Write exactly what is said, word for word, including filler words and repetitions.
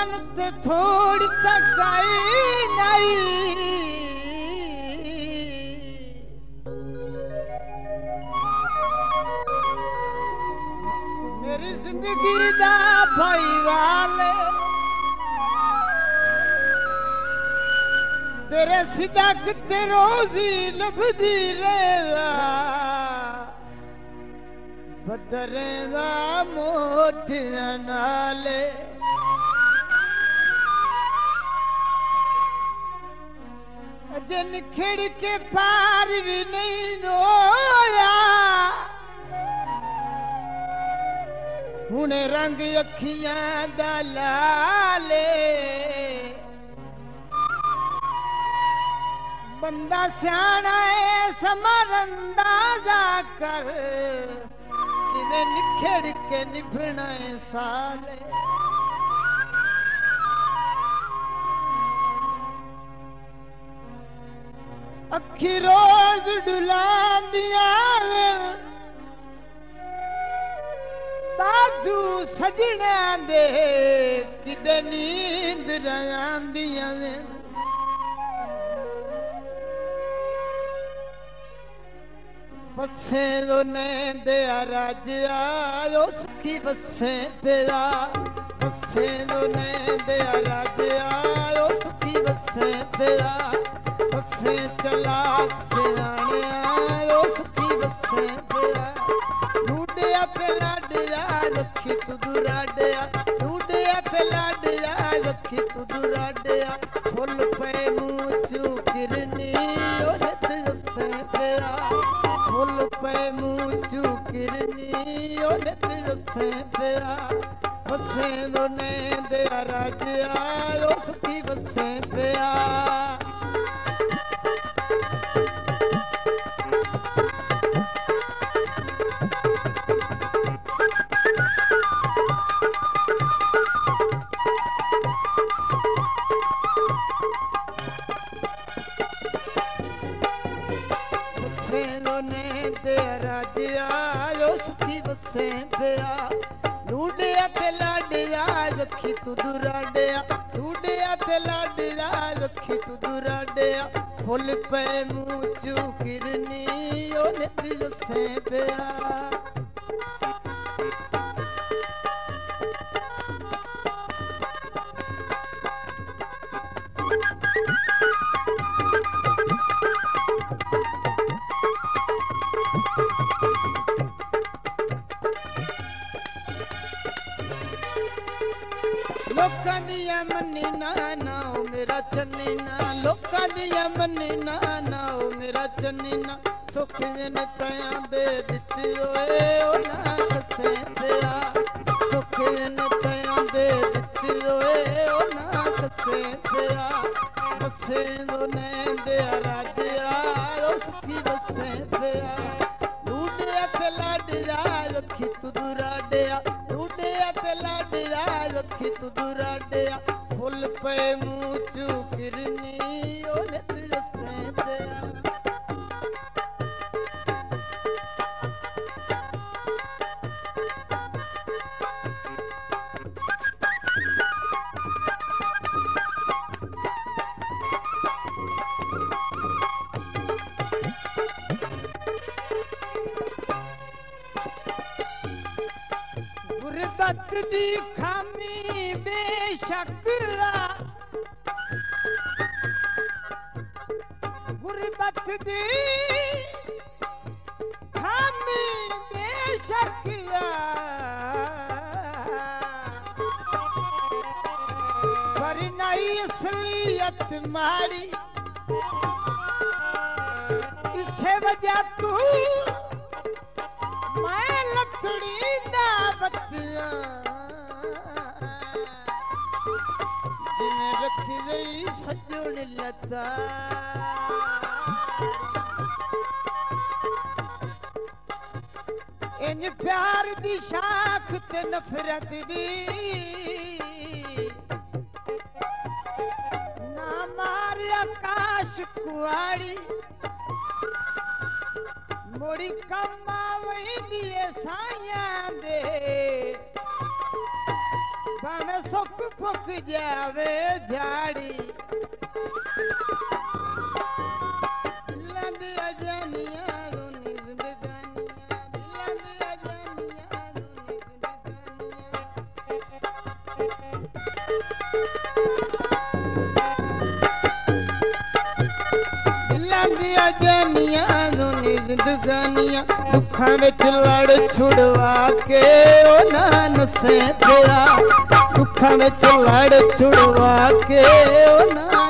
मन ते थोड़ी तकाई नहीं मेरी जिंदगी दा भाई वाले तेरे सिदक ते रोजी लभदी रेवा बदरेगा मोटिया नाले जन खिड़ के पार भी नहीं दोया हुने रंग अखियां दा लाले बंदा सियाना है समर अंदाजा कर इन्हें निखेड़ के निभना है साले अखी रोज डुला दिया बाजू सजना दे किदे नींद रंदिया बसे दो नैंदे राजा ओ सुखी बसे पेरा बसे दो नैंदे राजा ओ सुखी बसे पेरा बसे चलाक से आने ओ सुखी बसे पेरा लूडिया पे लाडिया रखी तू दुराडिया लूडिया पे लाडिया रखी तू दुराडिया फुल पे मुँह चू किरनी ओ रत बसे पेरा फुल पे मुँह चू किरनी ओ रत बसे पेरा बसे दो नैंदे राजा ओ सुखी बसे पेरा लूडिया ते लाडिया रखी तू दुराडिया लूडिया ते लाडिया रखी तू दुराडिया फुल पे मुँह चू किरनी ओ नित जसे पिया लोकां दिया मन्नी ना ना ओ मेरा चन्नी ना लोकां दिया मन्नी ना ना ओ मेरा चन्नी ना सुख जन तया दे दिती ओए ओ ना खसे पिया सुख जन तया दे दिती ओए ओ ना खसे पिया बसे दो नैंदे राजा ओ सुखी बसे पिया लूडिया ते लाडिया रखी तू दुराडिया लूडिया ते लाडिया रखी तू दुराडिया फुल पे मुँह चू किरनी ओ नित जसे पिया गुरबत दी खामी बेशक गुरबत दी खामी बेशक पर नहीं असलियत मारी इसे वजह तू मैं लथड़ी ना बतिया जिमें रखी गई सजन लता इन प्यार दी शाख ते नफरत दी ना मार आकाश कुआड़ी मोड़ी कमावई दिए साइयां दे दुखां में सुख फुक जावे झाड़ी दिलां दी अजानियां रोनी जिंदगानियां दिलां दी अजानियां रोनी जिंदगानियां दिलां दी अजानियां रोनी जिंदगानियां दुखां विच लड़ छुड़वा के ओ नानसे पिया दुखां विच लड़ छुड़वा के ओ ना